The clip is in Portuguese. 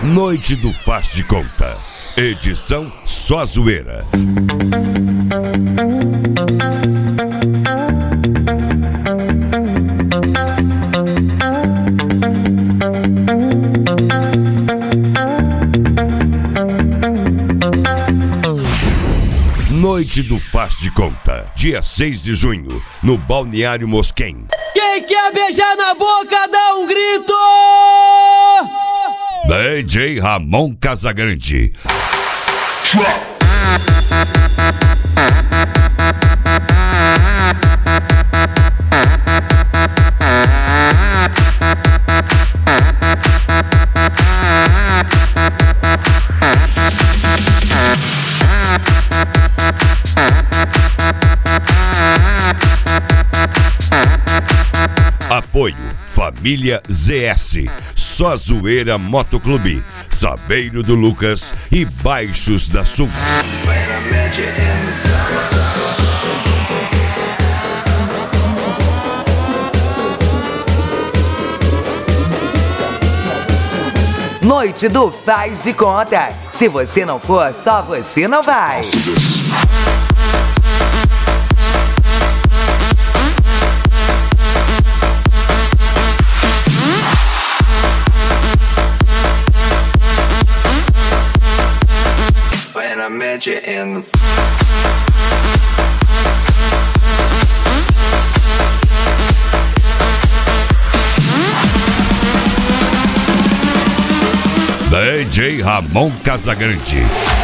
Noite do Faz de Conta. Edição Só Zoeira. Noite do Faz de Conta, dia 6 de junho, no Balneário Mosquém. Quem quer beijar na boca, dá um grito! DJ Ramon Casagrande. Apoio Família ZS, Só Zoeira Motoclube, Saveiro do Lucas e Baixos da Sul. Noite do Faz de Conta. Se você não for, só você não vai. I met you in the DJ Ramon Casagrande.